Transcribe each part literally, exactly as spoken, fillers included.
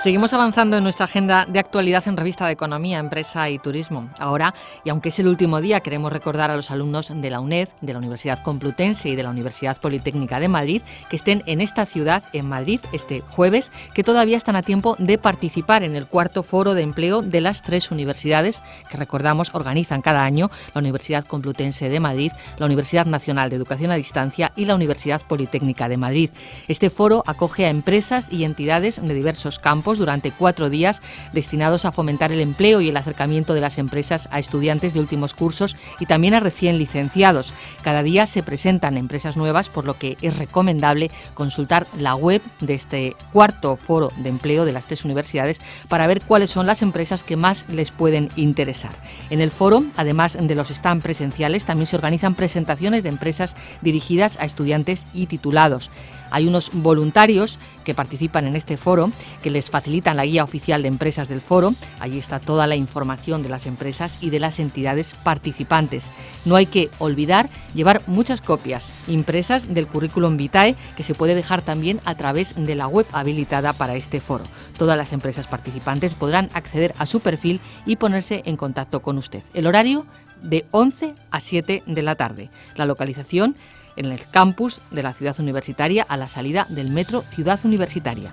Seguimos avanzando en nuestra agenda de actualidad en Revista de Economía, Empresa y Turismo. Ahora, y aunque es el último día, queremos recordar a los alumnos de la UNED, de la Universidad Complutense y de la Universidad Politécnica de Madrid que estén en esta ciudad, en Madrid, este jueves, que todavía están a tiempo de participar en el cuarto foro de empleo de las tres universidades que, recordamos, organizan cada año la Universidad Complutense de Madrid, la Universidad Nacional de Educación a Distancia y la Universidad Politécnica de Madrid. Este foro acoge a empresas y entidades de diversos campos durante cuatro días destinados a fomentar el empleo y el acercamiento de las empresas a estudiantes de últimos cursos y también a recién licenciados. Cada día se presentan empresas nuevas, por lo que es recomendable consultar la web de este cuarto foro de empleo de las tres universidades para ver cuáles son las empresas que más les pueden interesar. En el foro, además de los stand presenciales, también se organizan presentaciones de empresas dirigidas a estudiantes y titulados. Hay unos voluntarios que participan en este foro que les facilitan la guía oficial de empresas del foro. Allí está toda la información de las empresas y de las entidades participantes. No hay que olvidar llevar muchas copias impresas del currículum vitae, que se puede dejar también a través de la web habilitada para este foro. Todas las empresas participantes podrán acceder a su perfil y ponerse en contacto con usted. El horario de once a siete de la tarde. La localización en el campus de la Ciudad Universitaria, a la salida del metro Ciudad Universitaria.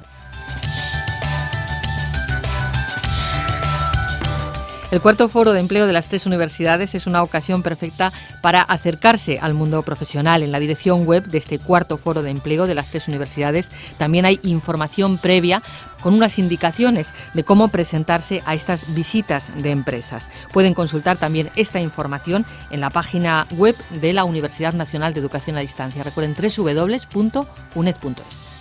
El cuarto foro de empleo de las tres universidades es una ocasión perfecta para acercarse al mundo profesional. En la dirección web de este cuarto foro de empleo de las tres universidades también hay información previa con unas indicaciones de cómo presentarse a estas visitas de empresas. Pueden consultar también esta información en la página web de la Universidad Nacional de Educación a Distancia. Recuerden doble u doble u doble u punto uned punto es.